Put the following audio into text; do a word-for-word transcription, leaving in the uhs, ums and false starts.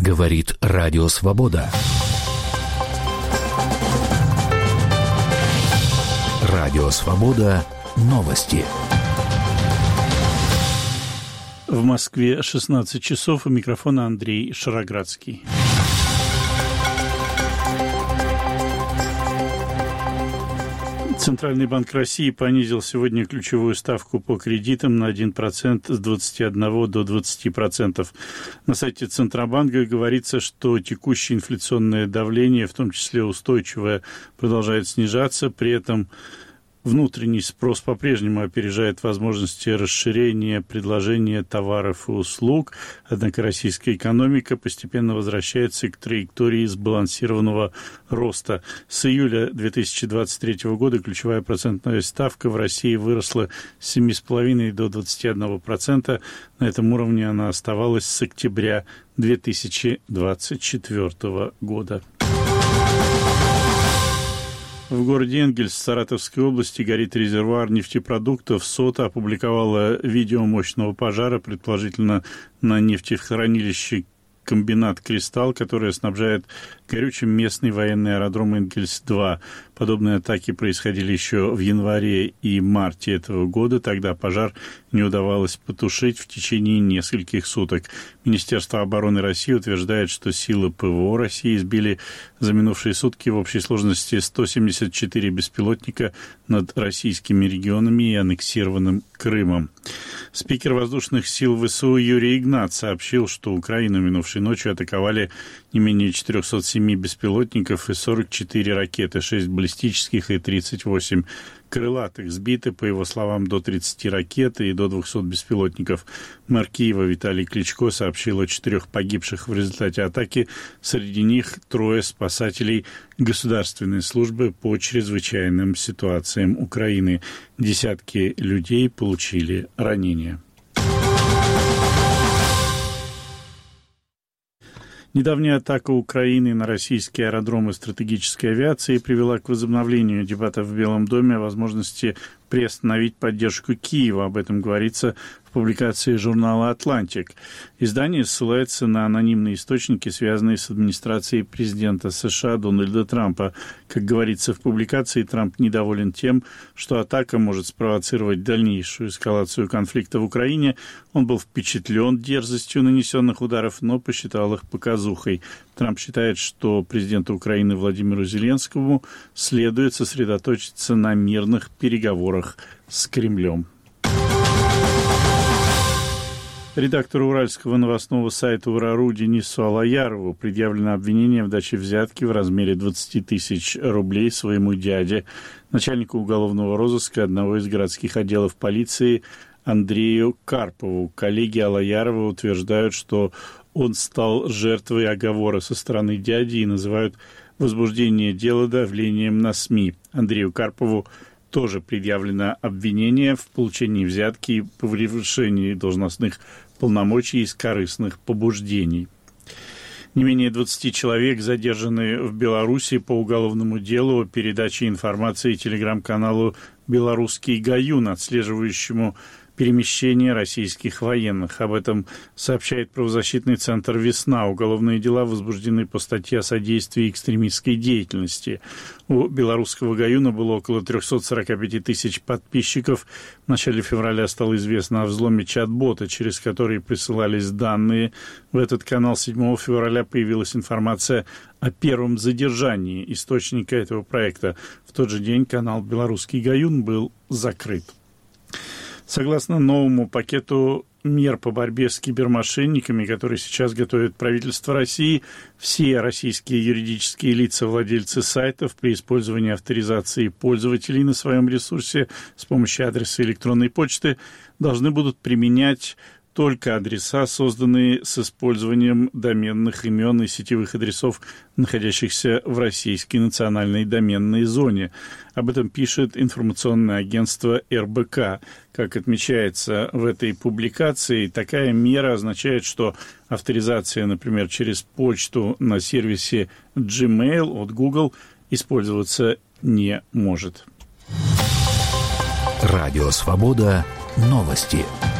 Говорит Радио Свобода. Радио Свобода. Новости. В Москве шестнадцать часов. У микрофона Андрей Шароградский. Центральный банк России понизил сегодня ключевую ставку по кредитам на один процент с двадцати одного до двадцати процентов. На сайте Центробанка говорится, что текущее инфляционное давление, в том числе устойчивое, продолжает снижаться. При этом внутренний спрос по-прежнему опережает возможности расширения предложения товаров и услуг, однако российская экономика постепенно возвращается к траектории сбалансированного роста. С июля две тысячи двадцать третьего года ключевая процентная ставка в России выросла с семи целых пяти десятых до двадцати одного процента. На этом уровне она оставалась с октября две тысячи двадцать четвёртого года. В городе Энгельс Саратовской области горит резервуар нефтепродуктов. СОТА опубликовала видео мощного пожара, предположительно на нефтехранилище комбинат «Кристалл», который снабжает горючим местный военный аэродром Энгельс-два. Подобные атаки происходили еще в январе и марте этого года. Тогда пожар не удавалось потушить в течение нескольких суток. Министерство обороны России утверждает, что силы ПВО России сбили за минувшие сутки в общей сложности сто семьдесят четыре беспилотника над российскими регионами и аннексированным Крымом. Спикер воздушных сил ВСУ Юрий Игнат сообщил, что Украину минувшей ночью атаковали не менее четырехсот семи беспилотников и сорок четыре ракеты, шесть баллистических и тридцать восемь крылатых. Сбиты, по его словам, до тридцати ракет и до двухсот беспилотников. Мэр Киева Виталий Кличко сообщил о четырех погибших в результате атаки. Среди них трое спасателей Государственной службы по чрезвычайным ситуациям Украины. Десятки людей получили ранения. Недавняя атака Украины на российские аэродромы стратегической авиации привела к возобновлению дебатов в Белом доме о возможности приостановить поддержку Киева. Об этом говорится в публикации журнала «Атлантик». Издание ссылается на анонимные источники, связанные с администрацией президента США Дональда Трампа. Как говорится в публикации, Трамп недоволен тем, что атака может спровоцировать дальнейшую эскалацию конфликта в Украине. Он был впечатлен дерзостью нанесенных ударов, но посчитал их показухой. Трамп считает, что президенту Украины Владимиру Зеленскому следует сосредоточиться на мирных переговорах с Кремлем. Редактору уральского новостного сайта «Ура.ру» Денису Алаярову предъявлено обвинение в даче взятки в размере двадцати тысяч рублей своему дяде, начальнику уголовного розыска одного из городских отделов полиции Андрею Карпову. Коллеги Алаярова утверждают, что он стал жертвой оговора со стороны дяди и называют возбуждение дела давлением на СМИ. Андрею Карпову тоже предъявлено обвинение в получении взятки и превышении должностных полномочий из корыстных побуждений. Не менее двадцати человек задержаны в Беларуси по уголовному делу о передаче информации телеграм-каналу «Белорусский Гаюн», отслеживающему перемещение российских военных. Об этом сообщает правозащитный центр «Весна». Уголовные дела возбуждены по статье о содействии экстремистской деятельности. У белорусского Гаюна было около трехсот сорока пяти тысяч подписчиков. В начале февраля стало известно о взломе чат-бота, через который присылались данные. В этот канал седьмого февраля появилась информация о первом задержании источника этого проекта. В тот же день канал «Белорусский Гаюн» был закрыт. Согласно новому пакету мер по борьбе с кибермошенниками, который сейчас готовит правительство России, все российские юридические лица, владельцы сайтов, при использовании авторизации пользователей на своем ресурсе с помощью адреса электронной почты должны будут применять только адреса, созданные с использованием доменных имен и сетевых адресов, находящихся в российской национальной доменной зоне. Об этом пишет информационное агентство эр бэ ка. Как отмечается в этой публикации, такая мера означает, что авторизация, например, через почту на сервисе Gmail от Google использоваться не может. Радио Свобода. Новости.